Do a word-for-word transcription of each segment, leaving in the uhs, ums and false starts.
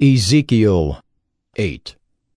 Ezekiel eight.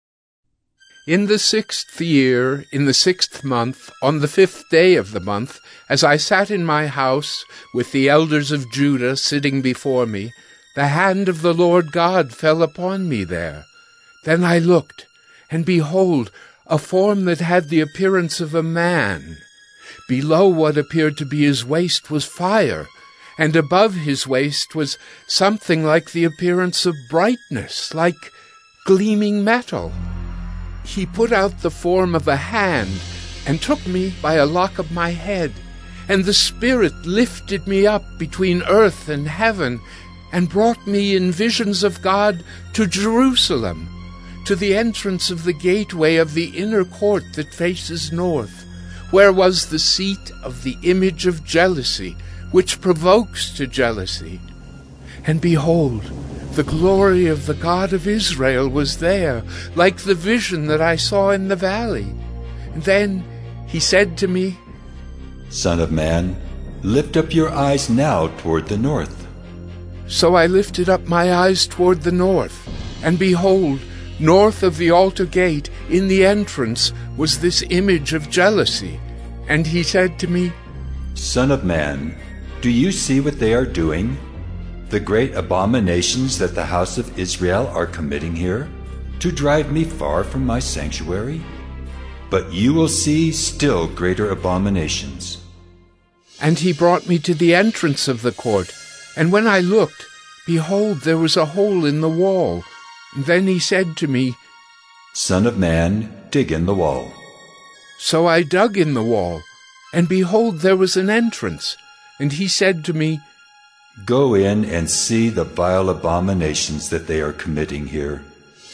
In the sixth year, in the sixth month, on the fifth day of the month, as I sat in my house, with the elders of Judah sitting before me, the hand of the Lord God fell upon me there. Then I looked, and behold, a form that had the appearance of a man. Below what appeared to be his waist was fire, and above his waist was something like the appearance of brightness, like gleaming metal. He put out the form of a hand, and took me by a lock of my head, and the Spirit lifted me up between earth and heaven, and brought me in visions of God to Jerusalem, to the entrance of the gateway of the inner court that faces north, where was the seat of the image of jealousy, which provokes to jealousy. And behold, the glory of the God of Israel was there, like the vision that I saw in the valley. And then he said to me, Son of man, lift up your eyes now toward the north. So I lifted up my eyes toward the north, and behold, north of the altar gate, in the entrance, was this image of jealousy. And he said to me, Son of man, do you see what they are doing? The great abominations that the house of Israel are committing here, to drive me far from my sanctuary? But you will see still greater abominations. And he brought me to the entrance of the court, and when I looked, behold, there was a hole in the wall. And then he said to me, Son of man, dig in the wall. So I dug in the wall, and behold, there was an entrance. And he said to me, Go in and see the vile abominations that they are committing here.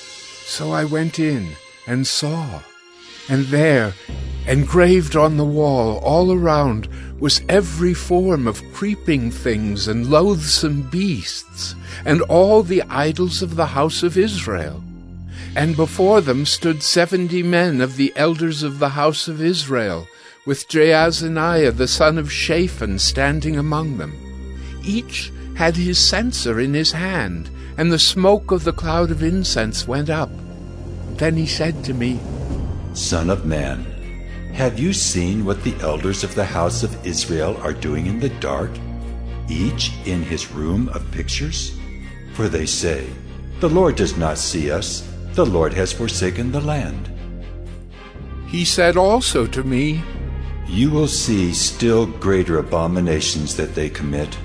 So I went in and saw, and there, engraved on the wall all around, was every form of creeping things and loathsome beasts, and all the idols of the house of Israel. And before them stood seventy men of the elders of the house of Israel, with Jaazaniah the son of Shaphan standing among them. Each had his censer in his hand, and the smoke of the cloud of incense went up. Then he said to me, Son of man, have you seen what the elders of the house of Israel are doing in the dark, each in his room of pictures? For they say, The Lord does not see us, the Lord has forsaken the land. He said also to me, You will see still greater abominations that they commit.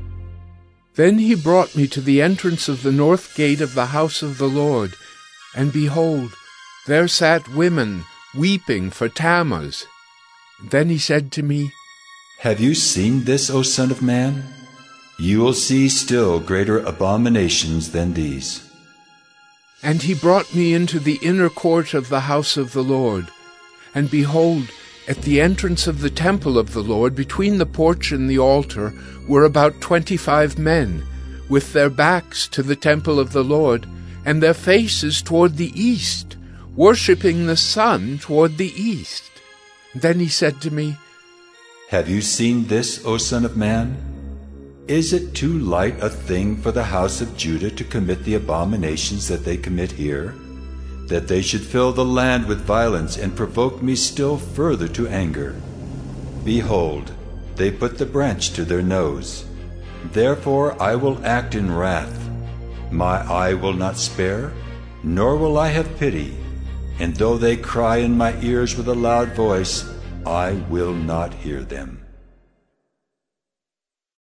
Then he brought me to the entrance of the north gate of the house of the Lord, and behold, there sat women weeping for Tammuz. Then he said to me, Have you seen this, O son of man? You will see still greater abominations than these. And he brought me into the inner court of the house of the Lord, and behold, at the entrance of the temple of the Lord, between the porch and the altar, were about twenty-five men, with their backs to the temple of the Lord, and their faces toward the east, worshipping the sun toward the east. Then he said to me, Have you seen this, O son of man? Is it too light a thing for the house of Judah to commit the abominations that they commit here, that they should fill the land with violence and provoke me still further to anger? Behold, they put the branch to their nose. Therefore I will act in wrath. My eye will not spare, nor will I have pity. And though they cry in my ears with a loud voice, I will not hear them.